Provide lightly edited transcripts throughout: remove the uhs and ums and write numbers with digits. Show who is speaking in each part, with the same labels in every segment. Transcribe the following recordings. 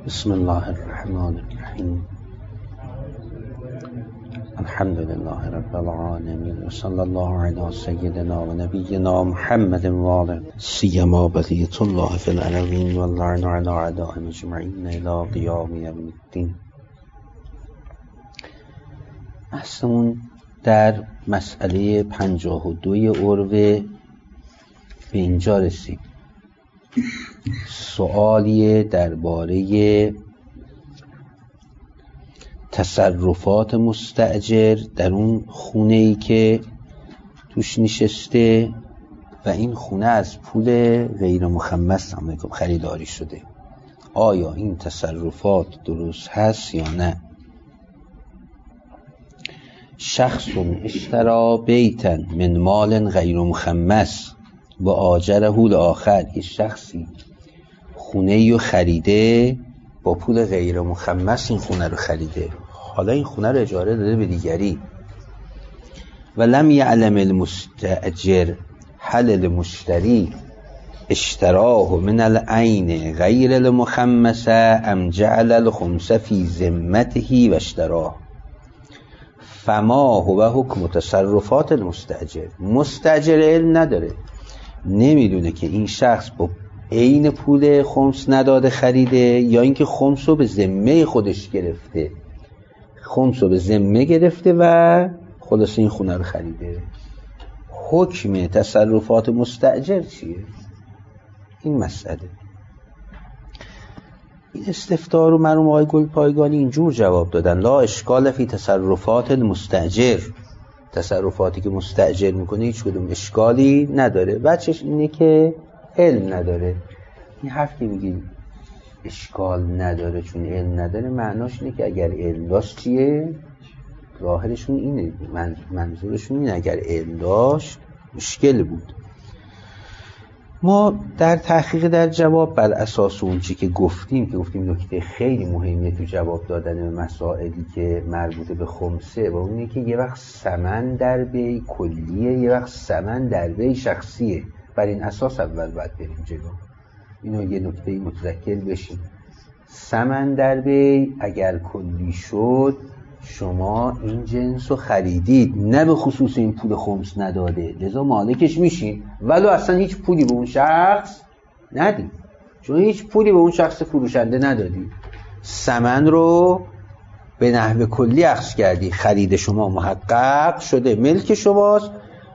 Speaker 1: بسم الله الرحمن الرحیم. الحمد لله رب العالمین و صلی الله علی سیدنا و نبینا محمد و آله سیما بقیة الله فی الارضین و اللعن علی اعدائهم اجمعین الی قیام یوم الدین. بحثمون در مسئله 52 عروه به اینجا رسید. سوالیه درباره تصرفات مستأجر در اون خونه‌ای که توش نشسته و این خونه از پول غیر مخمس خریداری شده. آیا این تصرفات درست هست یا نه؟ شخص اشترا بیتا من مال غیر مخمس و آجره لآخر، یه شخصی خونه رو خریده با پول غیر مخمس، این خونه رو خریده، حالا این خونه رو اجاره داده به دیگری و لم یعلم المستأجر هل المشتری اشتراه من العین غیر المخمس ام جعل الخمس فی ذمته و اشتراه، فما هو حکم تصرفات المستأجر. مستأجر علم نداره، نمیدونه که این شخص با عین پول خمس نداده خریده یا اینکه خمس رو به ذمه خودش گرفته، خمس رو به ذمه گرفته و خلاص این خونه رو خریده. حکم تصرفات مستأجر چیه؟ این مسئله. این استفتار رو مرحوم آقای گلپایگانی اینجور جواب دادن: لا اشکال فی تصرفات المستأجر، تصرفاتی که مستأجر میکنه هیچ کدوم اشکالی نداره. بچش اینه که علم نداره. این حرف که میگی اشکال نداره چون علم نداره، معناش اینه که اگر علم داشت چیه؟ ظاهرشون اینه، منظورشون اینه اگر علم داشت مشکل بود. ما در تحقیق در جواب بر اساس اون چی که گفتیم نکته خیلی مهمیه تو جواب دادن به مسائلی که مربوط به خمسه، و اونه که یه وقت ثمن در بی کلیه، یه وقت ثمن در بی شخصیه. بر این اساس اول باید بریم جلو. اینو یه نکته متذکر بشیم. ثمن در بی اگر کلی شد، شما این جنس رو خریدید، نه به خصوص این پول خمس نداده، لذا مالکش میشین، ولو اصلا هیچ پولی به اون شخص ندید، چون هیچ پولی به اون شخص فروشنده ندادید. ثمن رو به نحو کلی اخذ کردی، خرید شما محقق شده، ملک شماست.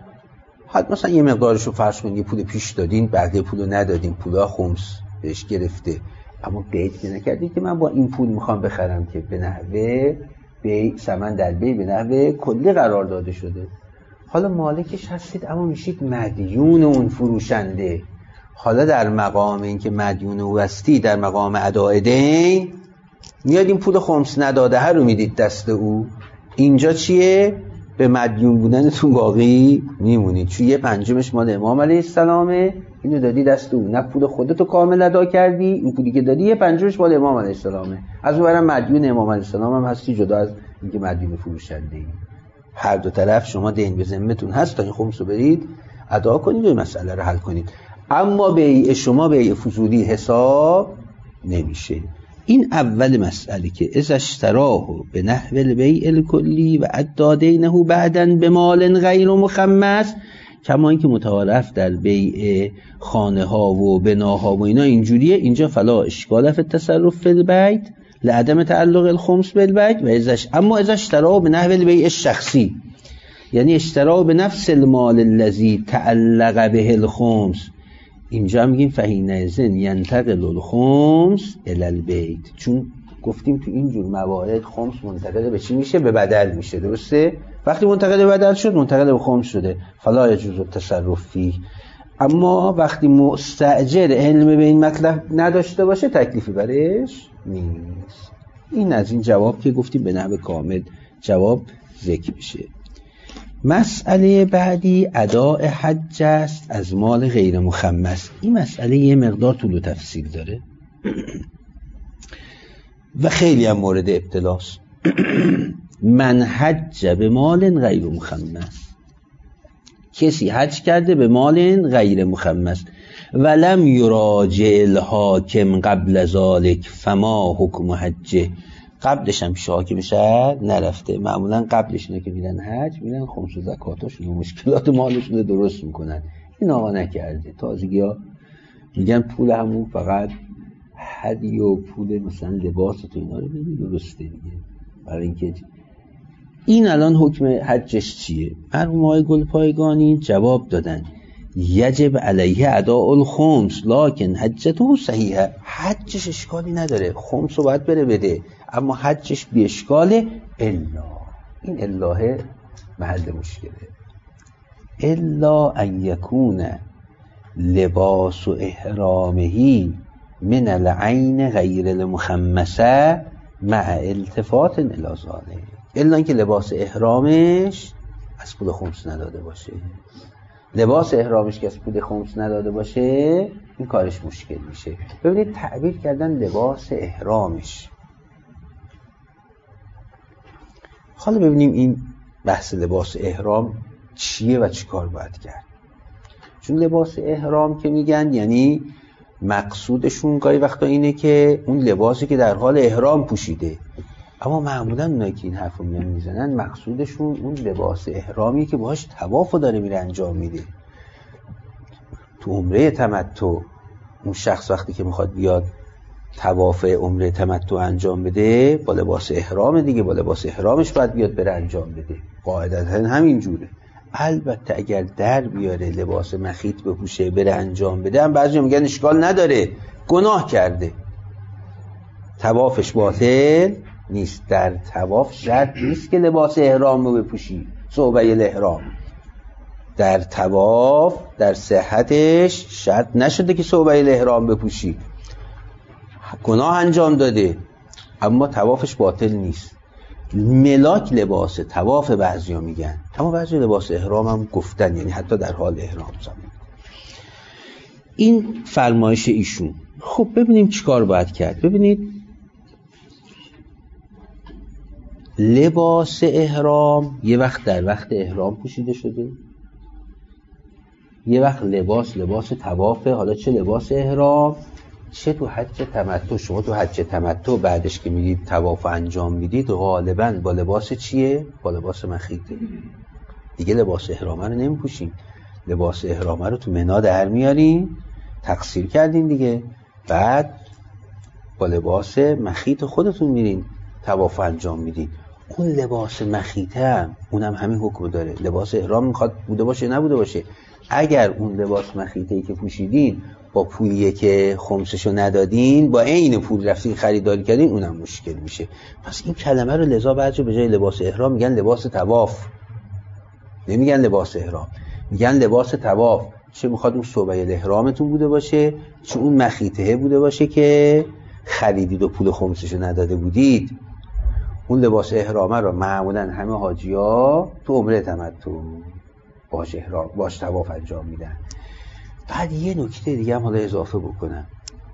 Speaker 1: حد مثلا یه مقدارشو فرض کنید یه پول پیش دادین، بقیه پولو ندادین، پولا خمس بهش گرفته، اما قید که نکردید که من با این پول میخوام بخرم، که به نحوه ثمن در بی به نحوه کلی قرار داده شده. حالا مالکش هستید اما میشید مدیون اون فروشنده. حالا در مقام این که مدیون او هستی، در مقام اداء دین، میاد این پول خمس نداده ها رو میدید دست او. اینجا چیه؟ به مدیون بودنتون باقی میمونید، چون یه پنجمش مال امام علیه السلامه، اینو دادی دست او، نه پول خودتو کامل ادا کردی، این پولی که دادی یه پنجمش مال امام علیه السلامه، از اون برم مدیون امام علیه السلام هم هستی، جدا از اینکه مدیون فروشنده ای. هر دو طرف شما دین به ذمتون هست تا این خمس رو برید ادا کنید و این مسئله رو حل کنید. اما بیع شما بیع فضولی حساب نمیشه. این اول مسئله که اذا اشتراه به نحو البیع الکلی و ادى دینه بعداً به مال غیر مخمس، کما اینکه متعارف در بیع خانه ها و بناها و اینا اینجوریه. اینجا فلا اشکال فی التصرف فی البیع لعدم تعلق الخمس بالبیع و اما اذا اشتراه به نحو البیع الشخصی، یعنی اشتراه به نفس المال الذی تعلق به الخمس، اینجا میگیم فحینئذ ینتقل الخمس الی البیت، چون گفتیم تو اینجور موارد خمس منتقل به چی میشه؟ به بدل میشه، درسته؟ وقتی منتقل به بدل شد، منتقل به خمس شده، فلا یجوز التصرف فیه. اما وقتی مستأجر علم به این مطلب نداشته باشه، تکلیفی برش نیست. این از این جواب که گفتیم به نحو کامل جواب ذکر میشه. مسئله بعدی اداء حج است از مال غیر مخمس. این مسئله یه مقدار طول و تفصیل داره و خیلی هم مورد ابتلاست. من حج به مال غیر مخمس، کسی حج کرده به مال غیر مخمس. ولم یراجع الحاکم قبل ذالک فما حکم حجه. قبلش هم پیش حاکم شهر نرفته، معمولا قبلش اینه که میرن حج، میرن خمس و زکاتاشون و مشکلات مالشون رو درست میکنن. این آقا نکرده. تازگی ها میگن پول همون فقط هدیه و پول مثلا لباس تو اینا رو بدید درسته دیگه. برای اینکه این الان حکم حجش چیه؟ مرحوم آقای گلپایگانی جواب دادن یجب علیه اداء الخمس لکن حجته صحیحه. حجش اشکالی نداره، خمس رو باید بره بده، اما حجش بی اشکاله. الا این الله محل مشکله. الا ان یکون لباس احرامه من العین غیر المخمسه مع التفات الی ذالک. الا اینکه لباس احرامش از پول خمس نداده باشه. لباس احرامش که از پول خمس نداده باشه این کارش مشکل میشه. ببینید تعبیر کردن لباس احرامش. حالا ببینیم این بحث لباس احرام چیه و چی کار باید کرد. چون لباس احرام که میگن یعنی مقصودشون گاهی وقتا اینه که اون لباسی که در حال احرام پوشیده، اما معمولا اونایی که این حرفو میزنن مقصودشون اون لباس احرامی که باهاش طوافو داره میره انجام میده. تو عمره تمتع اون شخص وقتی که میخواد بیاد طواف عمره تمتع انجام بده با لباس احرام دیگه، با لباس احرامش باید بیاد بره انجام بده. قاعدتا همین جوره. البته اگر در بیاره لباس مخیط بپوشه بره انجام بده، هم بعضی میگن اشکال نداره، گناه کرده، طوافش باطل نیست. در طواف شرط نیست که لباس احرام رو بپوشی، ثوبه الاحرام در طواف در صحتش شرط نشده که ثوبه الاحرام بپوشی. گناه انجام داده اما طوافش باطل نیست. ملاک لباس طواف بعضیا میگن، اما بعضی لباس احرام هم گفتن، یعنی حتی در حال احرام زمان. این فرمایش ایشون. خب ببینیم چیکار باید کرد. ببینید لباس احرام یه وقت در وقت احرام پوشیده شده، یه وقت لباس طوافه. حالا چه لباس احرام چه تو حج تمتع. شما تو حج تمتع بعدش که میرید طواف انجام میدید غالبا با لباس چیه؟ با لباس مخیطه دیگه. لباس احرامه رو نمیپوشین، لباس احرامه رو تو منا در میارین، تقصیر کردین دیگه، بعد با لباس مخیط خودتون میرین طواف انجام میدین. اون لباس مخیطه هم اونم همین حکم داره. لباس احرام میخواد بوده باشه نبوده باشه. اگر اون لباس مخیطه‌ای که پوشیدین با پولیه که خمسشو ندادین، با عین پول رفتین خریداری کردین، اونم مشکل میشه. پس این کلمه رو لذا بعضی به جای لباس احرام میگن لباس طواف، نمیگن لباس احرام، میگن لباس طواف. چه میخواد اون ثوبه الاحرامتون بوده باشه، چه اون مخیطه بوده باشه که خریدید و پول خمسشو نداده بودید. اون لباس احرامه رو معمولا همه حاجی‌ها تو عمره تمتع باش طواف انجام میدن. بعد یه نکته دیگه هم حالا اضافه بکنم.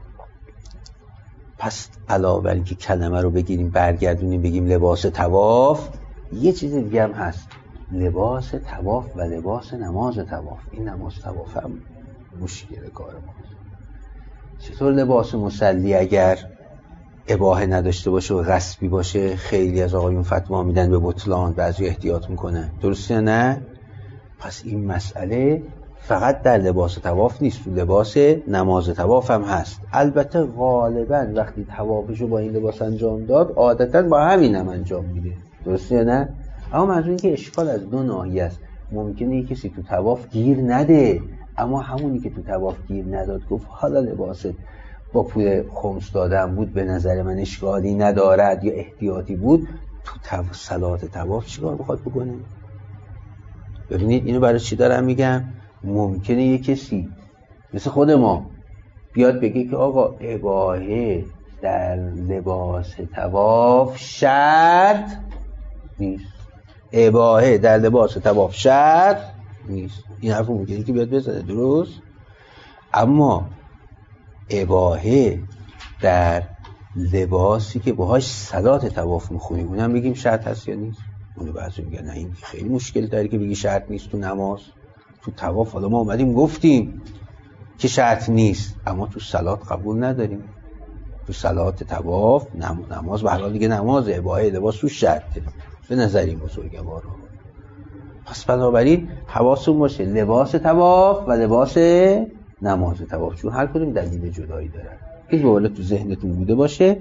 Speaker 1: پس علاوه بر اینکه کلمه رو بگیریم برگردونیم بگیم لباس طواف، یه چیز دیگه هم هست، لباس طواف و لباس نماز طواف. این نماز طواف هم مشکل کار ماست. چطور لباس مصلی اگر اباحه نداشته باشه و غصبی باشه، خیلی از آقایون فتوا میدن به بطلان، بعضی احتیاط میکنن، درسته نه؟ پس این مسئله فقط در لباس طواف نیست، تو لباس نماز طواف هم هست. البته غالبا وقتی طوافشو با این لباس انجام داد عادتا با همین هم انجام میده، درسته نه؟ اما منظور این که اشکال از دو ناحیه است. ممکنه یک کسی تو طواف گیر نده، اما همونی که تو طواف گیر نداد گفت حالا لباس با پول خمس دادم بود به نظر من اشکالی ندارد یا احتیاطی بود، تو صلات طواف چیکار بخواد بکنه؟ ببینید اینو برای چی دارم میگم. ممکنه یک کسی مثل خود ما بیاد بگه که آقا اباحه در لباس طواف شرط نیست، اباحه در لباس طواف شرط نیست. این حرف ممکنه که بیاد بزنه، درست؟ اما اباحه در لباسی که باهاش صلات طواف میخونیم اونم بگیم شرط هست یا نیست؟ اونو بعضی میگن نه این خیلی مشکل داره که بگی شرط نیست تو نماز، تو طواف. حالا ما اومدیم گفتیم که شرط نیست، اما تو صلات قبول نداریم. تو صلات طواف نماز به هر حال دیگه نماز اباحه لباس تو شرطه به نظر این بزرگوارا. پس بنابراین حواستون باشه لباس طواف و لباس نماز طواف چون هر کدوم دلیل جدایی دارن. این بالا تو ذهنتون بوده باشه.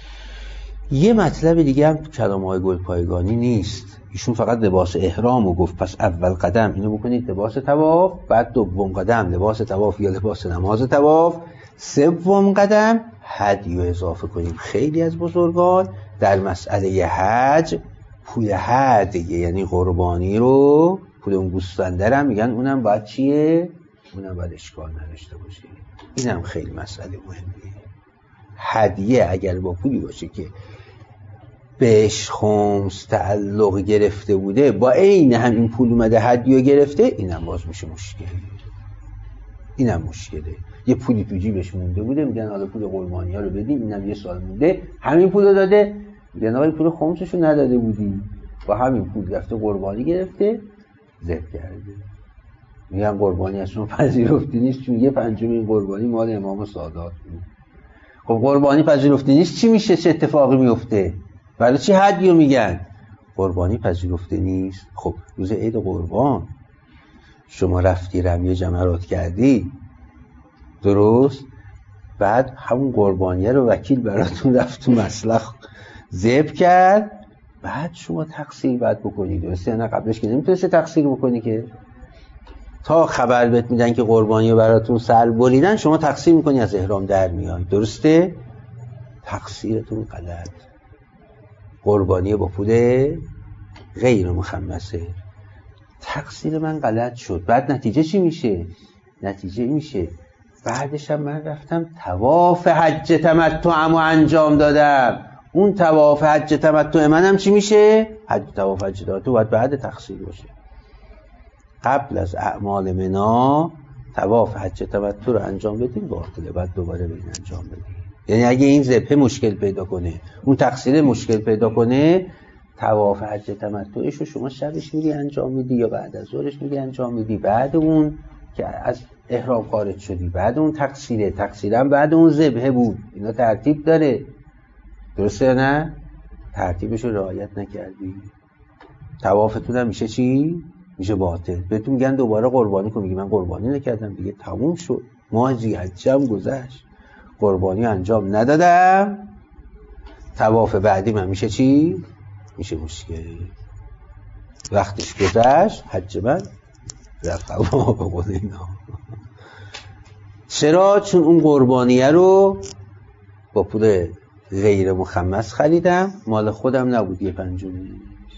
Speaker 1: یه مطلب دیگه هم تو کلام‌های گلپایگانی نیست. ایشون فقط لباس احرامو گفت. پس اول قدم اینو بکنید لباس طواف، بعد دوم قدم لباس طواف یا لباس نماز طواف، سوم قدم هدی رو اضافه کنیم. خیلی از بزرگان در مسئله حج پول هدیه یعنی قربانی رو پول اون گوسفنده هم میگن اونم باید چیه؟ اونم باید اشکال نداشته باشه. اینم خیلی مسئله مهمیه. هدیه اگر با پولی باشه که بهش خمس تعلق گرفته بوده با عین همین پول اومده هدیه گرفته، اینم باز میشه مشکل. اینم مشکله. یه پولی تو جیبش مونده بوده میگن حالا پول قربانی ها رو بدیم، اینم یه سال مونده همین پول رو داده، میگن آقا پول خمسشو نداده بودی، با همین پول رفته قربانی گرفته ذبح کرده. میگن قربانی از شما پذیرفته نیست چون یه پنجم این قربانی مال امام سادات بود. خب قربانی پذیرفته نیست چی میشه؟ چه اتفاقی میفته؟ برای چی هدیه میگن؟ قربانی پذیرفته نیست. خب روز عید قربان شما رفتی رمی جمرات کردی، درست؟ بعد همون قربانیه رو وکیل براتون رفت تو مسلخ ذبح کرد، بعد شما تقصیر باید بکنی، درسته؟ نه قبلش که نمیتونسته تقصیر بکنی که تا خبر بهت میدن که قربانی رو براتون سر بریدن شما تقصیر میکنی از احرام در میای، درسته؟ تقصیرتون غلط. قربانی با پول غیر مخمسه. تقصیر من غلط شد. بعد نتیجه چی میشه؟ نتیجه میشه بعدش هم من رفتم طواف حج تمتعمو انجام دادم. اون طواف حج تمتع منم چی میشه؟ طواف حج تمتع باید بعد تقصیر باشه. قبل از اعمال منا طواف حج تمتع رو انجام بدیم باطله، بعد دوباره برین انجام بدیم. یعنی اگه این ذبح مشکل پیدا کنه، اون تقصیر مشکل پیدا کنه، طواف حج تمتعش رو شما شبش میری انجام میدی یا بعد از ظهرش میری انجام میدی، بعد اون که از احرام خارج شدی، بعد اون تقصیرم بعد اون ذبح بود. اینا ترتیب داره، درسته نه؟ ترتیبش رو رعایت نکردی، طوافتون هم میشه چی؟ میشه باطل. بهتون میگن دوباره قربانی کن، میگی من قربانی نکردم دیگه، تموم شد، ماه ذی‌حجه هم گذشت، قربانی انجام ندادم، طواف بعدی من میشه چی؟ میشه مشکل. وقتش گذشت، حج من رفت هوا به قول اینا. چرا؟ چون اون قربانیه رو با پول غیر مخمس خریدم، مال خودم نبود، یه پنجمی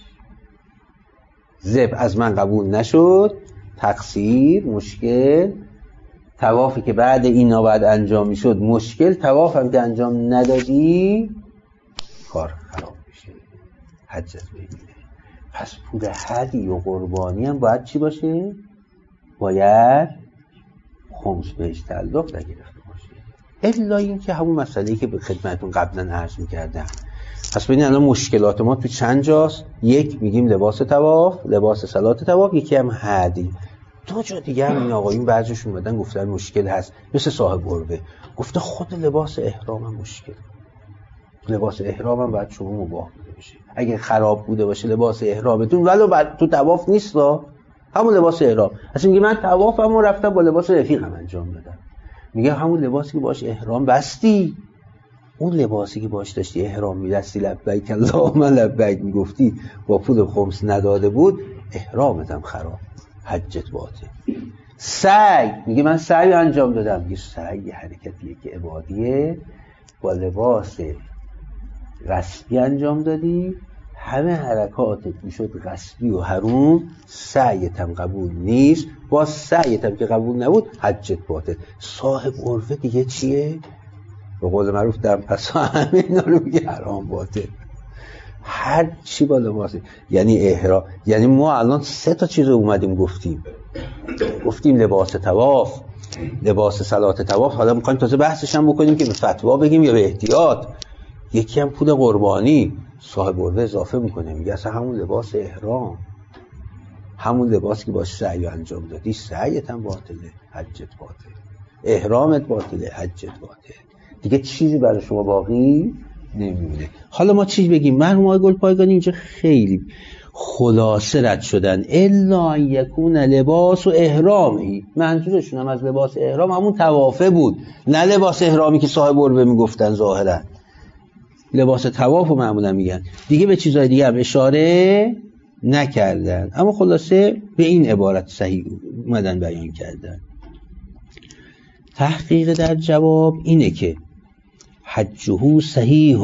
Speaker 1: ذبح از من قبول نشد، تقصیر، مشکل. طوافی که بعد اینا بعد انجام میشد مشکل، طواف هم که انجام ندادی کار خراب میشه، حج از بین میره. پس پول هدی و قربانی هم باید چی باشه؟ باید خمس بهش تعلق نگرفته باشه. الا این که همون مسئله‌ای که به خدمتتون قبلا عرض می‌کردم. پس ببینید الان مشکلات ما تو چند جاست. یک میگیم لباس طواف، لباس صلات طواف، یکی هم هدی. دو جا دیگه هم این آقایون بعضیشون اومدن گفتن مشکل هست، مثل صاحب گربه گفته خود لباس احرام هم مشکل. لباس احرام هم باید شما مباح بوده باشه. اگه خراب بوده باشه لباس احرامتون ولو تو طواف نیست، همون لباس احرام. اصلا میگه من طوافمو رفتم با لباس رفیقم انجام دادم، میگه همون لباسی که باش احرام بستی، اون لباسی که باش داشتی احرام می‌بستی لبیک اللهم لبیک میگفتی، با پول خمس نداده بود، احرامت هم خراب، حجت باطل. سعی، میگه من سعی انجام دادم، میگه سعی یه حرکتیه که عبادیه، با لباس غصبی انجام دادی، همه حرکاتت میشد غصبی و حروم، سعیت هم قبول نیست، با سعیت هم که قبول نبود حجت باطل. صاحب عرفه دیگه چیه؟ به قول معروف دم پسا همه اینا رو میگه حرام باطل. هر چی با لباسه، یعنی احرام. یعنی ما الان 3 تا چیز اومدیم گفتیم لباس طواف، لباس صلات طواف، حالا میخوایم تازه بحثش هم بکنیم که به فتوا بگیم یا به احتیاط. یکی هم پول قربانی. صاحب عرفه اضافه میکنه، میگه اصلا همون لباس احرام، همون لباسی که باش سعی انجام دادی، سعیت هم باطله، حجت باطل. احرامت باطله، حجت باطل، دیگه چیزی برای شما باقی نمیمونه. حالا ما چی بگیم؟ مرحوم آقای گلپایگانی اینجا خیلی خلاصه رد شدن. الا ان یکون لباس و احرامی، منظورشون هم از لباس احرام همون طوافه بود، نه لباس احرامی که صاحب عربه میگفتن. ظاهرا لباس طواف رو معمولا میگن، دیگه به چیزهای دیگه هم اشاره نکردن، اما خلاصه به این عبارت صحیح اومدن بیان کردن. تحقیق در جواب اینه که حجه صحیح،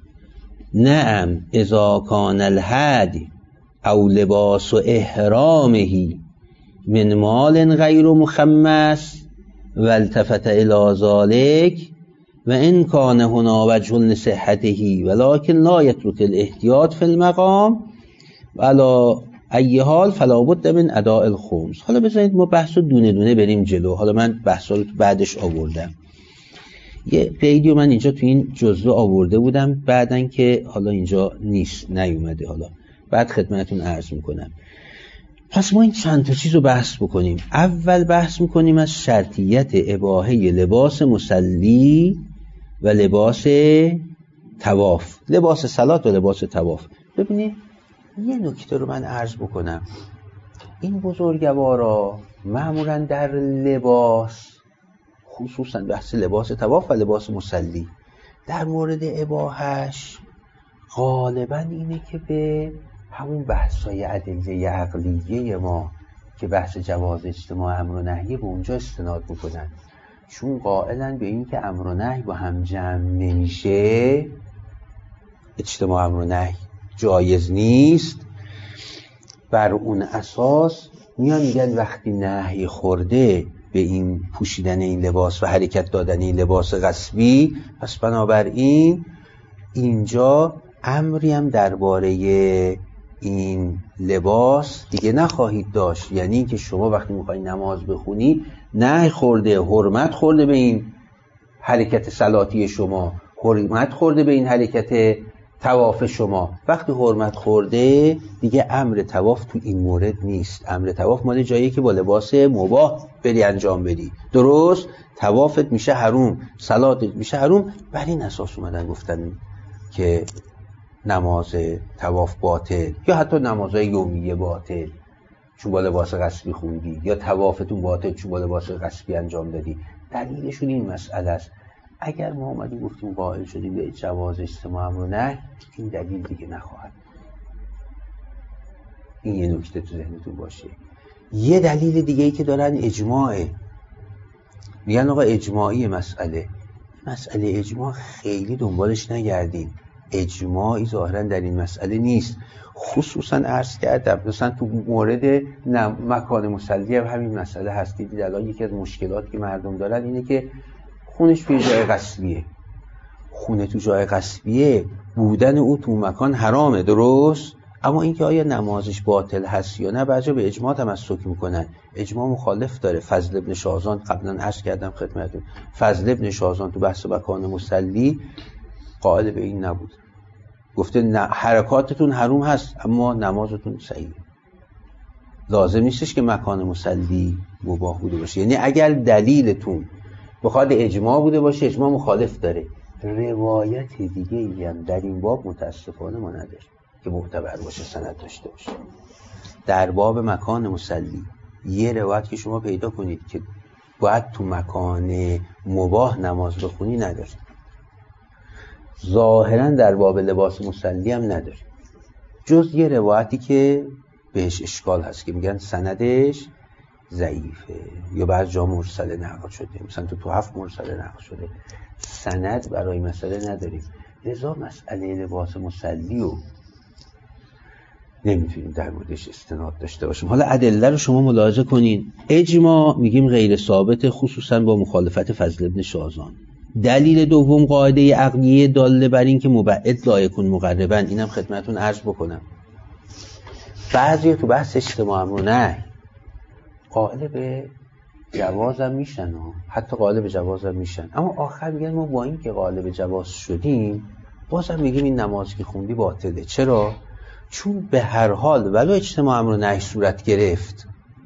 Speaker 1: نعم اذا کان الهدی او لباس احرامه من مال غیر مخمس و التفت الى ذلك و ان کان هنا وجه لصحته ولكن لا يترك الاحتیاط فی المقام وعلى ای حال فلا بد من اداء الخمس. حالا بذارید ما بحث رو دونه دونه بریم جلو. حالا من بحث رو بعدش آوردم، یه قیدی من اینجا تو این جزوه آورده بودم بعدن که حالا اینجا نیست، نیومده، حالا بعد خدمتون عرض میکنم. پس ما این چند تا چیز رو بحث بکنیم. اول بحث میکنیم از شرطیت اباحه لباس مصلی و لباس طواف، لباس صلات و لباس طواف. ببینید یه نکته رو من عرض بکنم، این بزرگوارا معمولا در لباس، خصوصا بحث لباس طواف و لباس مصلی، در مورد اباحه‌اش غالبا اینه که به همون بحثای ادله عقلیه ما که بحث جواز اجتماع امر و نهی به اونجا استناد میکنن، چون قائلن به این که امر و نهی با هم جمع نمیشه، اجتماع امر و نهی جایز نیست. بر اون اساس میان میگن وقتی نهی خورده به این پوشیدن این لباس و حرکت دادن این لباس غصبی، پس بنابراین اینجا امری هم درباره این لباس دیگه نخواهید داشت. یعنی اینکه شما وقتی میخوایی نماز بخونی نهی خورده، حرمت خورده به این حرکت صلاتی شما، حرمت خورده به این حرکت طواف شما. وقتی حرمت خورده دیگه امر طواف تو این مورد نیست. امر طواف مال جایی که با لباس مباح بری انجام بدی، درست؟ طوافت میشه حرام، صلاتت میشه حرام. بر این اساس اومدن گفتن که نماز طواف باطل، یا حتی نمازهای یومیه باطل چون با لباس غصبی خوندی، یا طوافتون باطل چون با لباس غصبی انجام دادی. دلیلشون این مسئله است. اگر ما اومدیم گفتیم قائل شدیم به جواز اجتماع امر و نهی، این دلیل دیگه نخواهد. این یه نکته تو ذهنتون باشه. یه دلیل دیگه ای که دارن اجماعه، میگن آقا اجماعی مسئله اجماع خیلی دنبالش نگردیم، اجماعی ظاهرا در این مسئله نیست. خصوصا عرض کردم مثلا تو مورد مکان مصلی هم همین مسئله هست. دیدید الان یکی از مشکلاتی که مردم دارن اینه که خونش توی جای غصبیه، خونه تو جای غصبیه، بودن او تو مکان حرامه، درست؟ اما اینکه آیا نمازش باطل هست یا نه بعضی به اجماع تمسک میکنن. اجماع مخالف داره. فضل ابن شاذان قبلا عرض کردم خدمتتون، فضل ابن شاذان تو بحث مکان مصلی قائل به این نبود، گفته نه حرکاتتون حرام هست اما نمازتون صحیحه. لازم نیستش که مکان مصلی مباح بوده باشه. یعنی اگر دلیلتون بخواد اجماع بوده باشه، اجماع مخالف داره. روایت دیگه ای هم در این باب متاسفانه ما نداره که معتبر باشه، سند داشته باشه. در باب مکان مصلی یه روایت که شما پیدا کنید که باید تو مکان مباح نماز بخونی نداره. ظاهرا در باب لباس مصلی هم نداره، جز یه روایتی که بهش اشکال هست که میگن سندش ضعیفه یا بعض جا مرسل نقل شده، مثلا تو هفت مرسل نقل شده. سند برای مسئله نداریم، لذا مسئله لباس مصلی رو نمیتونیم در موردش استناد داشته باشیم. حالا ادله رو شما ملاحظه کنین. اجماع میگیم غیر ثابت، خصوصا با مخالفت فضل ابن شاذان. دلیل دوم قاعده عقلیه داله بر این که مبعد لا یکون مقربا. اینم خدمتتون عرض بکنم. بعضی تو بحث اجتماع امر و نهی قائل به جوازم میشن، حتی قائل به جوازم میشن، اما آخر میگن ما با این که قائل به جواز شدیم بازم میگیم این نماز که خوندی باطله. چرا؟ چون به هر حال ولو اجتماع امر و نهی صورت گرفت،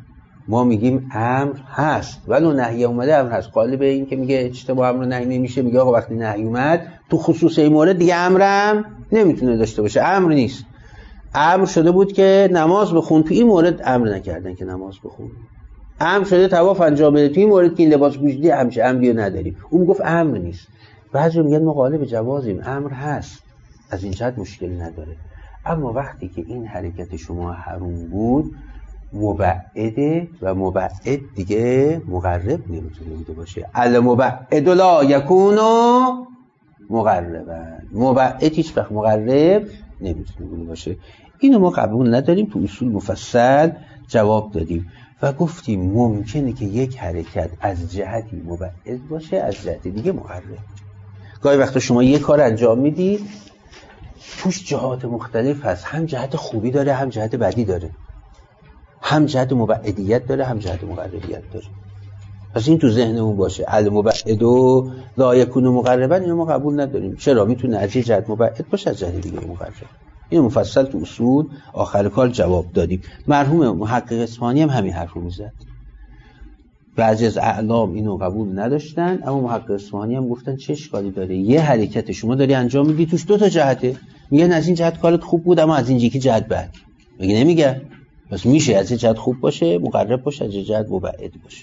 Speaker 1: ما میگیم امر هست ولو نهی اومده امر هست. قالب این که میگه اجتماع امر نهی نمیشه، میگه آقا وقتی نهی اومد تو خصوص این مورد دیگه امرم نمیتونه داشته باشه، امر نیست. امر شده بود که نماز بخون، تو این مورد امر نکردن که نماز بخون. امر شده طواف انجام بده، تو این مورد که این لباس پوشیدی همش امری نداریم. اون گفت امر نیست. بعضی میگن ما قالب جوازیم، امر هست، از این جهت مشکلی نداره. اما وقتی که این حرکت شما حروم بود مبعده و مبعد دیگه مقرب نمیتونه بوده باشه. المبعد لا یکون مقربا، مبعد هیچ وقت مقرب نمیتونه بوده باشه. اینو ما قبول نداریم، تو اصول مفصل جواب دادیم و گفتیم ممکنه که یک حرکت از جهتی مبعد باشه، از جهت دیگه مقرب. گاهی وقتا شما یک کار انجام میدید توش جهات مختلف هست، هم جهت خوبی داره هم جهت بدی داره، هم جهت مبعدیت داره هم جهت مقربیت داره. پس این تو ذهنمون باشه. المبعد لا یکون مقربا اینو ما قبول نداریم. چرا؟ میتونه از یه جهت مبعد باشه از جهت دیگه مقرب. اینو مفصل تو اصول آخر کار جواب دادیم. مرحوم محقق اصفهانی هم همین حرفو میزد. بعضی از اعلام اینو قبول نداشتن، اما محقق اصفهانی هم گفتن چه اشکالی داره، یه حرکت شما داری انجام میدی توش دو تا جهته، میگن از این جهت کارت خوب بود اما از این یکی جهت بد. میگه نمیگه، پس میشه از این جهت خوب باشه مقرب باشه، از این جهت مبعد باشه.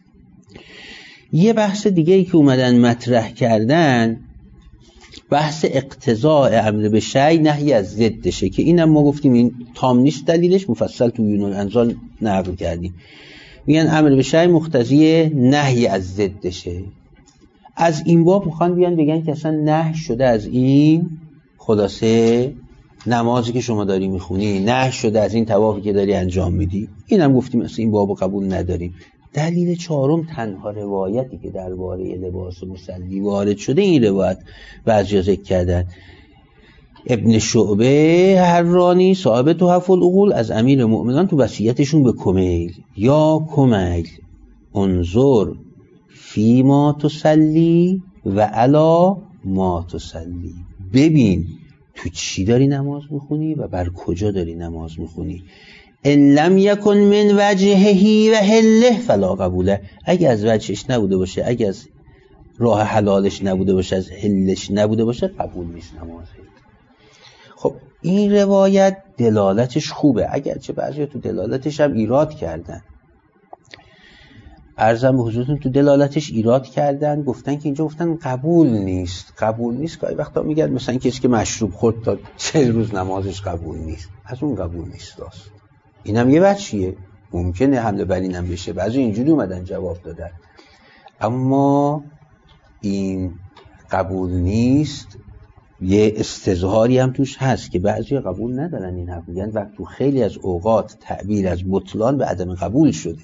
Speaker 1: یه بحث دیگه ای که اومدن مطرح کردن بحث اقتضاء امر به شیء نهی از ضدشه، که اینم ما گفتیم این تام نیست دلیلش، مفصل تو یونان انزال نقل کردیم. میگن امر به شیء مقتضی نهی از ضدشه. از این باب میخوان بیان بگن که اصلا نهی شده از این، خلاصه نمازی که شما داری میخونی نهی شده از این طوافی که داری انجام میدی. اینم گفتیم اصلا این بابو قبول نداریم. دلیل چهارم تنها روایتی که درباره لباس مصلی وارد شده این روایت بعضیا ذکر کردن. ابن شعبه حرانی صاحب تحف العقول از امیر مؤمنان تو وصیتشون به کمیل، یا کمیل انظر فی ما تصلی و علی ما تصلی، ببین تو چی داری نماز میخونی و بر کجا داری نماز میخونی. ان لم یکن من وجهه و حله فلا قبوله، اگه از وجهش نبوده باشه، اگه از راه حلالش نبوده باشه، از حلش نبوده باشه، قبول نیست نمازه. خب این روایت دلالتش خوبه، اگرچه بعضی تو دلالتش هم ایراد کردن. عرضم به حضورتون تو دلالتش ایراد کردن، گفتن که اینجا گفتن قبول نیست. قبول نیست گاهی وقتا میگن مثلا کسی که مشروب خورد تا 40 روز نمازش قبول نیست، از اون قبول نیست است. اینم یه وجهیه، ممکنه حمله بر اینم بشه. بعضی اینجوری اومدن جواب دادن، اما این قبول نیست یه استظهاری هم توش هست که بعضی قبول ندارن این حرف، میگن و تو خیلی از اوقات تعبیر از بطلان به عدم قبول شده.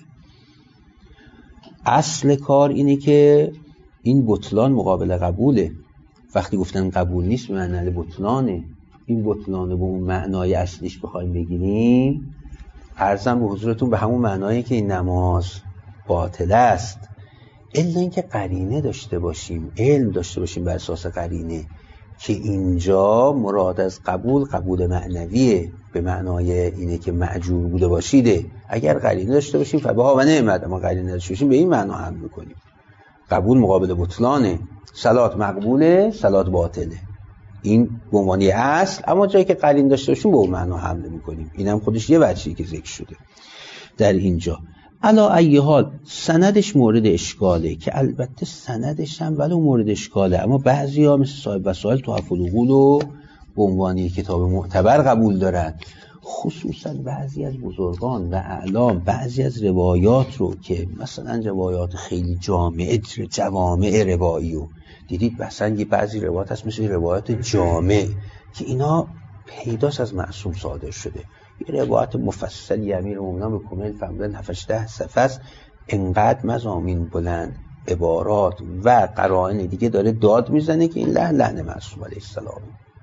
Speaker 1: اصل کار اینه که این بطلان مقابل قبوله. وقتی گفتن قبول نیست به معنی بطلانه. این بطلانه به اون معنای اصلیش بخوایم بگیریم، عرضم به حضورتون به همون معنایی که این نماز باطل است، الا اینکه قرینه داشته باشیم، علم داشته باشیم بر اساس قرینه که اینجا مراد از قبول قبول معنویه، به معنای اینه که معجور بوده باشیده. اگر قرینه داشته باشیم فبها و نعمت، اما قرینه داشته باشیم به این معنا حمل میکنیم. قبول مقابل بطلانه، صلات مقبوله صلات باطله، این به عنوان اصل، اما جایی که قرینه داشته باشیم به اون معنا حمل میکنیم. اینم خودش یه وجهی که ذکر شده در اینجا. علا ای حال سندش مورد اشکاله، که البته سندش هم ولو مورد اشکاله، اما بعضی ها مثل صاحب وسائل تحف العقول رو به عنوان کتاب معتبر قبول دارن. خصوصا بعضی از بزرگان و اعلام بعضی از روایات رو که مثلا روایات خیلی جوامع روایی رو دیدید، مثلا یه بعضی روایات هست مثل روایات جامع که اینا پیداست از معصوم صادر شده. یه روایت مفصلی امیر مومنان به کمیل فهمیدن 7-8 صفحه است، انقدر مضامین بلند، عبارات و قرائن دیگه داره داد میزنه که این لحن معصوم علیه السلام.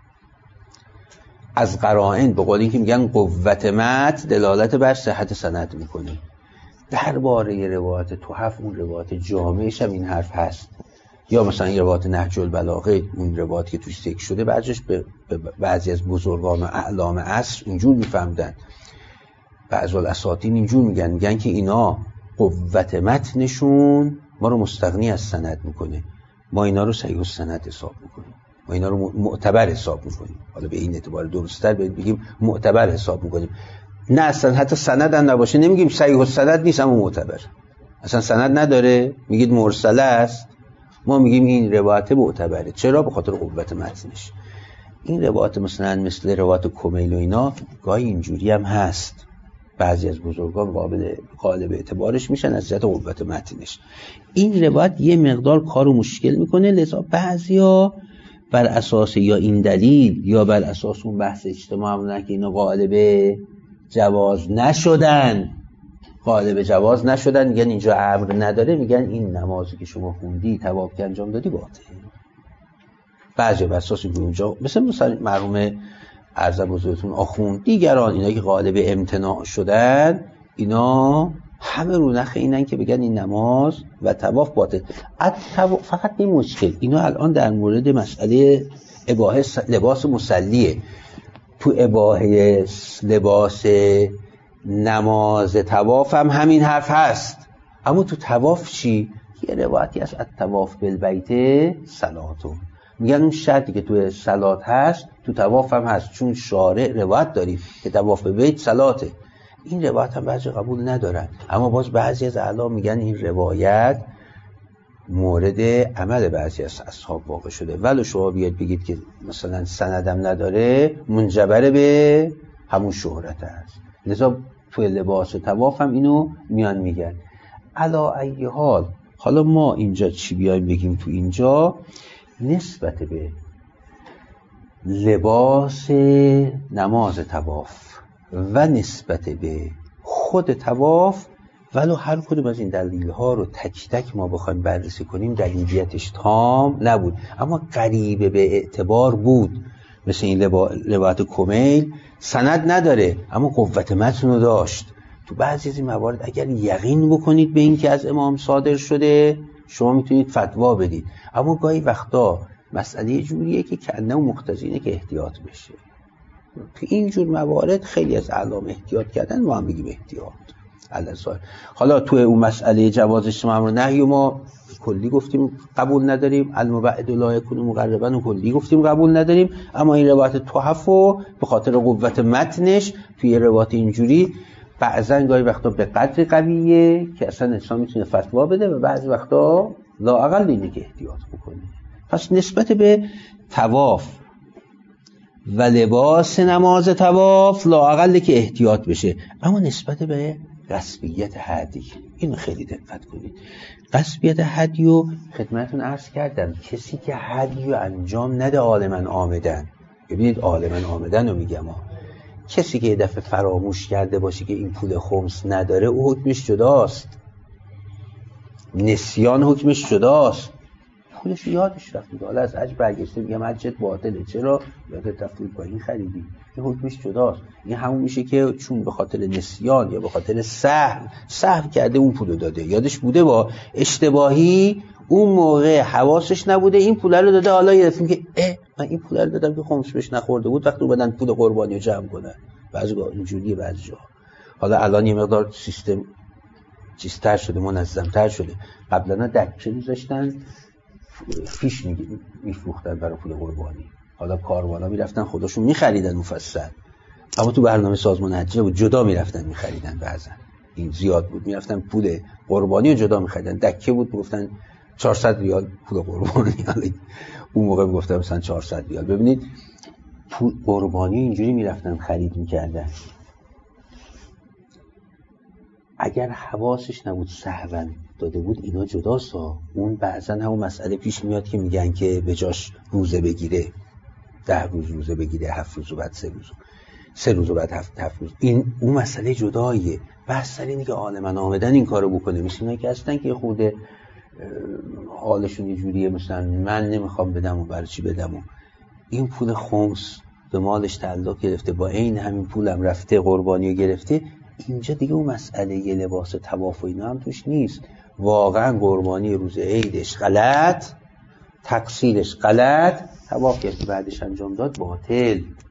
Speaker 1: از قرائن به قول این که میگن قوت متن دلالت بر صحت سند میکنه. درباره روایت تحف اون روایت جامعش هم این حرف هست، یا مثلا این روایت نهج البلاغه اون روایت که توش ذکر شده بعضیش به بعضی از بزرگان و اعلام عصر اونجور میفهمدن. بعض الاساطین اینجور میگن که اینا قوت متنشون ما رو مستغنی از سند میکنه، ما اینا رو صحیح السند حساب میکنیم، ما اینا رو معتبر حساب میکنیم. حالا به این اعتبار درست‌تر بگیم معتبر حساب میکنیم. نه اصلا حتی سند هم نباشه نمیگیم صحیح السند نیست اما معتبر، اصلا سند نداره میگید مرسله است، ما میگیم این روایت معتبره. چرا؟ به خاطر قوت متنش. این روایت مثل روایت کمیل و اینا گاهی اینجوری هم هست، بعضی از بزرگان قابل اعتبارش میشن از جهت قوت متنش. این روایت یه مقدار کارو مشکل میکنه، لذا بعضیا بر اساس یا این دلیل یا بر اساس اون بحث اجتماع همونن که اینا قالب جواز نشدن میگن اینجا امر نداره، میگن این نمازی که شما خوندی طواف که انجام دادی باطل. بعضی بر اساس اونجا مثلا مرحوم عرض بزرگتون آخوند دیگران اینا که قالب امتناع شدن، اینا همه رو نخ اینن که بگن این نماز و طواف باطل. فقط این مشکل اینا الان در مورد مسئله اباحه لباس مسلیه. تو اباحه لباس نماز طواف هم همین حرف هست، اما تو طواف چی؟ یه روایتی هست الطواف بالبیت صلاتون، میگن اون شرطی که تو صلات هست تو طواف هم هست، چون شارع روایت داریم که طواف به بیت صلاته. این روایت هم بعضی قبول ندارن، اما باز بعضی از اعلام میگن این روایت مورد عمل بعضی از اصحاب واقع شده، ولو شما بیاد بگید که مثلا سندم نداره منجبر به همون شهرت هست. لذا تو لباس طواف هم اینو میان میگن. علا ای حال حالا ما اینجا چی بیایم بگیم تو اینجا نسبت به لباس نماز طواف و نسبت به خود طواف، ولو هر کدوم از این دلیل‌ها رو تک تک ما بخوایم بررسی کنیم دلیلیتش تام نبود، اما قریب به اعتبار بود. مثل این روایت کمیل سند نداره اما قوت متن رو داشت. تو بعضی از این موارد اگر یقین بکنید به این که از امام صادر شده شما میتونید فتوا بدید، اما گاهی وقتا مسئله جوریه که کنه و مقتضینه که احتیاط بشه. تو اینجور موارد خیلی از اعلام احتیاط کردن، ما هم بگیم احتیاط الازار. حالا تو اون مسئله جواز اجتماع امر نهی ما کلی گفتیم قبول نداریم، المبعد لا یکون مقربا و کلی گفتیم قبول نداریم، اما این روایت تحفو به خاطر قوت متنش توی روایت اینجوری بعضن گاهی وقتا به قدر قویه که اصلا انسان میتونه فتوا بده و بعضی وقتا لااقل اینه که احتیاط بکنه. پس نسبت به طواف و لباس نماز طواف لااقل که احتیاط بشه، اما نسبت به غصبیت هدی اینو خیلی دقت کنید. غصبیت هدی رو خدمتتون عرض کردم، کسی که هدی رو انجام نده عالماً آمدن، ببینید عالماً آمدن رو میگم کسی که یه دفعه فراموش کرده باشه که این پول خمس نداره او حکمش جداست، نسیان حکمش جداست، پولش یادش رفت، حالا از حج برگشته میگم حجت باطله، چرا؟ یادت رفت با این خریدی، این حکمش جداست. این همون میشه که چون به خاطر نسیان یا به خاطر سهو کرده اون پولو داده، یادش بوده با اشتباهی اون موقع حواسش نبوده این پول رو داده، حالا یه دفعه که من این پول رو دادم که خمس بهش نخورده بود، وقتی اومدن پول قربانی رو جمع کنن. بعضی‌ها اینجوریه، بعضی‌ها حالا الان یه مقدار سیستم چیزتر شده، منظم‌تر شده. قبلا دکه می‌ذاشتن فیش می‌فروختن برای پول قربانی، حالا کاروانا میرفتن خودشون می‌خریدن مفصل، اما تو برنامه سازمان حج بود جدا می‌رفتن می‌خریدن، بعضا این زیاد بود می‌رفتن پول قربانی رو جدا می‌خریدن، دکه بود گفتن 400 ریال پول قربانی، اون موقع گفتم مثلا 400 ریال. ببینید پول قربانی اینجوری میرفتن خرید میکردن، اگر حواسش نبود سهوا داده بود اینا جداست. اون بعضا همون مسئله پیش میاد که میگن که به جاش روزه بگیره، 10 روز روزه بگیره، 7 روز و بعد 3 روز و بعد 7 روز، این اون مسئله جداییه. بحث سر اینه که عالماً آمدن این کارو بکنه، مثل اینا که هستن که خود حالشون یه جوریه مثلا من نمیخوام بدم و برای چی بدم و این پول خمس به مالش تعلق گرفته، با این همین پولم رفته قربانی رو گرفته. اینجا دیگه اون مسئله یه لباس طواف و اینا هم توش نیست. واقعا قربانی روز عیدش غلط، تقصیرش غلط، طواف که بعدش انجام داد باطل.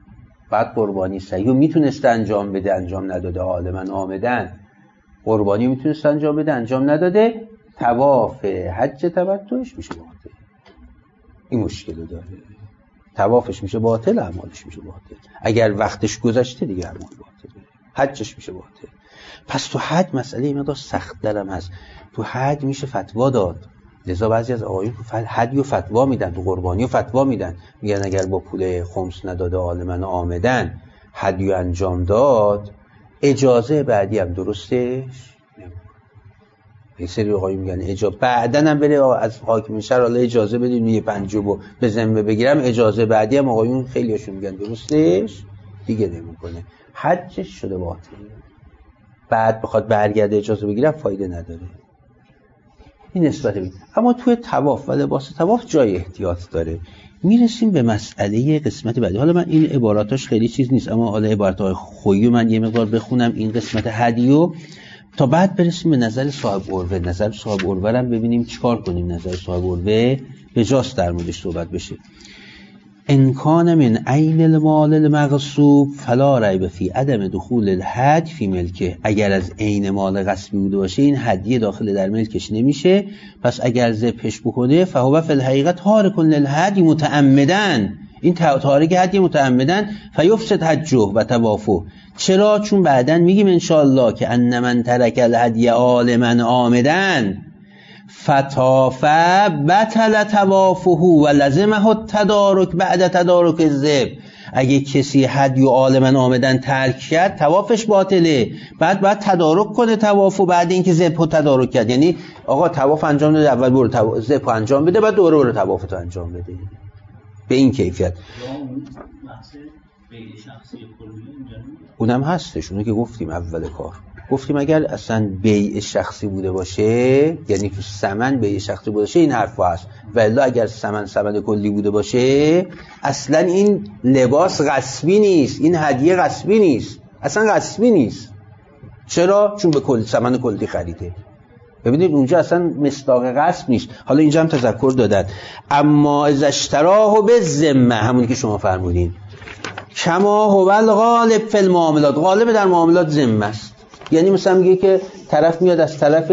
Speaker 1: بعد قربانی صحیح میتونسته انجام بده، انجام نداده، عالما آمدن قربانی میتونسته انجام بده، انجام نداده، طواف حج تمتعش میشه باطل. این مشکل داره، طوافش میشه باطل، اعمالش میشه باطل. اگر وقتش گذشته دیگه اعمال باطله، حجش میشه باطل. پس تو حج مسئله این مقدار سخت درم هست. تو حج میشه فتوا داد، لذا بعضی از آقایون تو حج و فتوا میدن، تو قربانی و فتوا میدن، میگن اگر با پول خمس نداده عالما آمدن حج انجام داد، اجازه بعدی هم درستش یه سری آقایون میگن اجازه بعدن هم بره از حاکم شهر الله اجازه بدین یه پنجوبو به ذمه بگیرم، اجازه بعدی هم آقایون خیلیاشون میگن درستش دیگه نمیکنه، حجش شده باطل. بعد بخواد برگرده اجازه بگیرم فایده نداره. این نسبت بید. اما توی طواف و لباس طواف جای احتیاط داره. میرسیم به مسئله قسمت بعدی. حالا من این عباراتاش خیلی چیز نیست، اما حالا عباراتای خویی من یه مقدار بخونم این قسمت هدیو تا بعد برسیم به نظر صاحب عروه. نظر صاحب عروه رو ببینیم چیکار کنیم. نظر صاحب عروه به جاست در موردش صحبت بشه. ان کان من عین المال المغصوب فلا ریب فی عدم دخول الهدی فی ملکه. اگر از عین مال غصبی بوده باشه این هدیه داخل در ملکش نمیشه. پس اگر ذبحش بکنه فهو فی الحقیقت تارک للهدی متعمدا، این تارک هدیه متعمدا، فیفسد حجه و طوافه. چرا؟ چون بعدن میگیم ان شاء الله که ان من ترک الهدی عالما عامدن فطاف بطل طوافه و لزمه التدارک بعد تدارک الذبح. اگه کسی هدی و عالما عامدن ترک کرد طوافش باطله، بعد تدارک کنه طواف و بعد اینکه ذبح تدارک کرد. یعنی آقا طواف انجام بده، اول برو ذبح انجام بده، بعد دوره برو طواف تو انجام بده. به این کیفیت اونم هستش، اونو که گفتیم اول کار گفتیم اگر اصلا بیع شخصی بوده باشه، یعنی تو ثمن بیع شخصی بوده باشه این حرفا هست، ولی اگر ثمن کلی بوده باشه اصلا این لباس غصبی نیست، این هدیه غصبی نیست، اصلا غصبی نیست. چرا؟ چون به کل ثمن کلی خریده. ببینید اونجا اصلا مصداق غصب نیست. حالا اینجا هم تذکر دادن اما از اشتراه به ذمه، همونی که شما فرمودین، کما هو الغالب فی المعاملات، غالب در معاملات ذمه است. یعنی مثلا میگه که طرف میاد از طرف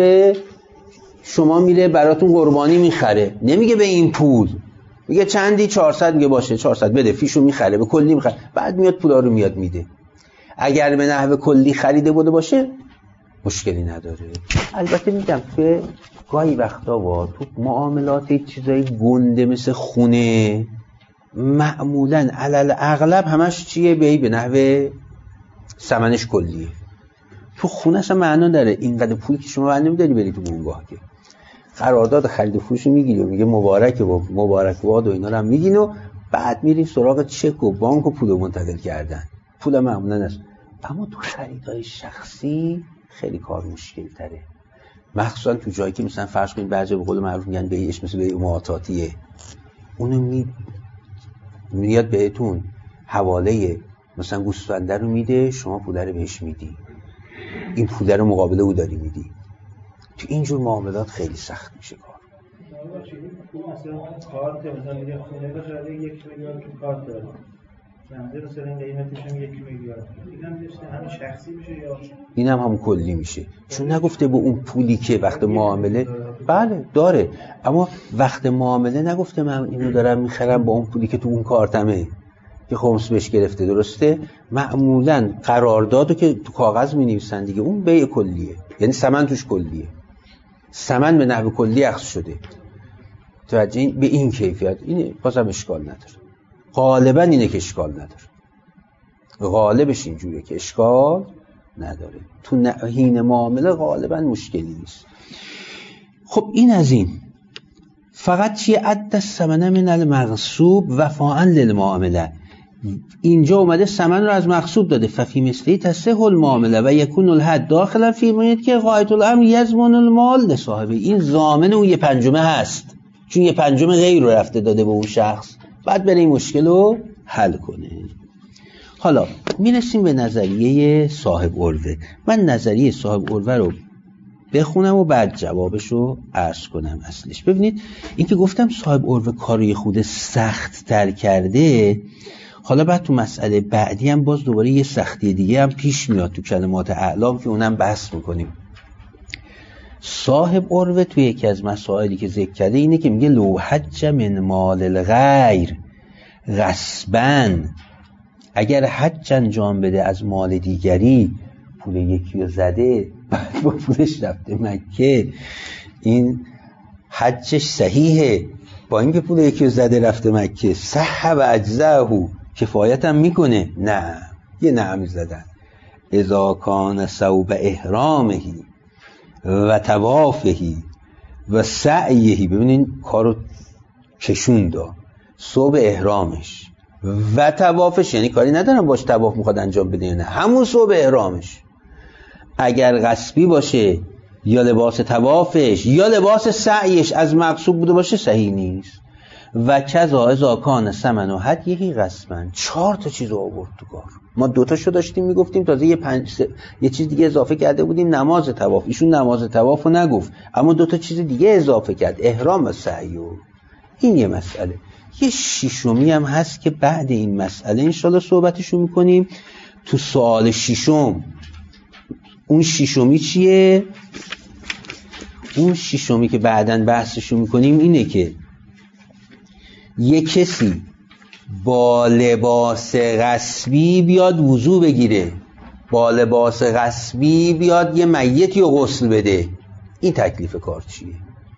Speaker 1: شما میره براتون قربانی میخره، نمیگه به این پول، میگه چندی 400، میگه باشه 400 بده، فیشو میخره به کلی میخره، بعد میاد پولا رو میاد میده. اگر به نحو کلی خریده بوده باشه مشکلی نداره. البته میگم که گاهی وقتا تو معاملات چیزای گنده مثل خونه معمولاً علل اغلب همش چیه؟ به نحو ثمنش کلیه. تو خونه اصلا معنا داره اینقدر پول که شما بعد نمیداری بری تو بونگاه، که قرارداد خرید و فروش میگیری و میگه مبارکباد و اینا رو هم میگین و بعد میرین سراغ چک و بانک و پول منتقل کردن. پول معمولاً است. اما تو خریدای شخصی خیلی کار مشکل تره، مخصوصا تو جایی که مثلا فرض کنید بعضی به قول معروف میگن بیعش مثل بیع معاطاتیه، اونو میاد بهتون حواله مثلا گوسفنده رو میده، شما پول رو بهش میدی، این پول رو مقابل او داری میدی. تو اینجور معاملات خیلی سخت میشه کار.
Speaker 2: مثلا کارت مثلا میگه خونه بخره 1 میلیارد تو کارت داره، چنده مثلا قیمتش هم 1 میلیارد، اینم میشه همین شخصی میشه یا
Speaker 1: اینم هم کلی میشه، چون نگفته به اون پولی که وقت معامله بله داره، اما وقت معامله نگفته من اینو دارم میخرم با اون پولی که تو اون کارتمه که خمس بهش گرفته. درسته؟ معمولا قراردادو که تو کاغذ مینویسن دیگه، اون بیع کلیه، یعنی ثمن توش کلیه، ثمن به نحو کلی اخذ شده. توجه به این کیفیت اینه، بازم اشکال نداره. غالبا اینه که اشکال نداره، غالبش اینجوریه که اشکال نداره. تو حین معامله غالبا مشکلی نیست. خب این از این. فقط چیه؟ عد الثمن من المغصوب وفاء للمعامله. اینجا اومده ثمن رو از مغصوب داده، ففی مثلی تصح المعامله و یکون الحد داخلا فی مونید که غایت الامر یضمن المال لصاحبه. این ضامن اون 1/5 هست، چون 1/5 غیر رو رفته داده به اون شخص، بعد بره این مشکل رو حل کنه. حالا میرسیم به نظریه صاحب عروه. من نظریه صاحب عروه رو بخونم و بعد جوابش رو عرض کنم. اصلش ببینید این که گفتم صاحب عروه کاری خود سخت تر کرده، حالا بعد تو مسئله بعدی هم باز دوباره یه سختی دیگه هم پیش میاد تو کلمات اعلام که اونم بحث میکنیم. صاحب عروه تو یکی از مسائلی که ذکر کرده اینه که میگه لو حج من مال الغیر غصباً، اگر حج انجام بده از مال دیگری، پول یکی رو زده بعد با پولش رفته مکه، این حجش صحیحه، با اینکه پول یکی رو زده رفته مکه، صح و اجزاهو، کفایت هم میکنه؟ نه، یه نعم زدن. اذا کان ثوب احرامهی و طوافهی و سعیهی، ببینین کارو کشون دا، ثوب احرامش و طوافش، یعنی کاری ندارم باش طواف میخواد انجام بده، نه، همون ثوب احرامش اگر غصبی باشه یا لباس طوافش یا لباس سعیش از مغصوب بوده باشه صحیح نیست. و کذا اذا کان ثمن و هدیه غصبا. 4 تا چیز آورد تو کار. ما 2 تاشو داشتیم میگفتیم، تازه یه چیز دیگه اضافه کرده بودیم، نماز طواف. ایشون نماز طوافو نگفت، اما 2 تا چیز دیگه اضافه کرد، احرام و سعی. این یه مسئله. یه ششمی هم هست که بعد این مسئله انشالله صحبتشو میکنیم تو سوال ششم. اون ششمی چیه؟ اون ششمی که بعداً بحثشو میکنیم اینه که یه کسی با لباس غصبی بیاد وضو بگیره، با لباس غصبی بیاد یه میتی رو غسل بده، این تکلیف کار چیه؟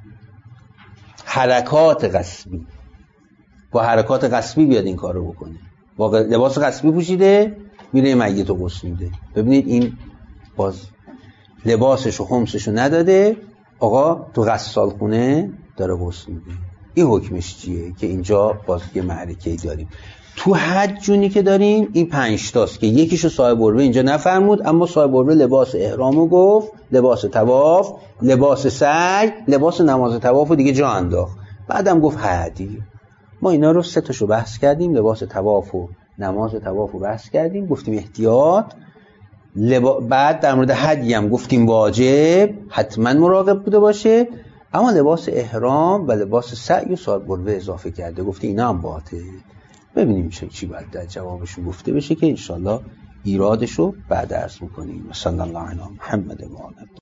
Speaker 1: حرکات غصبی، با حرکات غصبی بیاد این کار رو بکنه، با لباس غصبی پوشیده میره میت رو غسل میده. ببینید این باز لباسش و خمسش رو نداده، آقا تو غسال خونه داره غسل میده. این حکمش چیه؟ که اینجا باز یه معرکه‌ای داریم. تو حج جونی که داریم این 5 تاست که یکیشو صاحب عروه اینجا نفرمود، اما صاحب عروه لباس احرامو گفت، لباس طواف، لباس سعی، لباس نماز طواف رو دیگه جا انداخت. بعدم گفت هدی. ما اینا رو 3 تاشو بحث کردیم، لباس طواف و نماز طواف رو بحث کردیم، گفتیم احتیاط. بعد در مورد هدی هم گفتیم واجب، حتما مراقب بوده باشه، اما لباس احرام و لباس سعی و صاحب عروه اضافه کرده، گفته اینا هم باطل. ببینیم چی باید در جوابشون گفته بشه که انشالله ایرادشو بعد عرض میکنیم. صلی الله علی محمد و آله.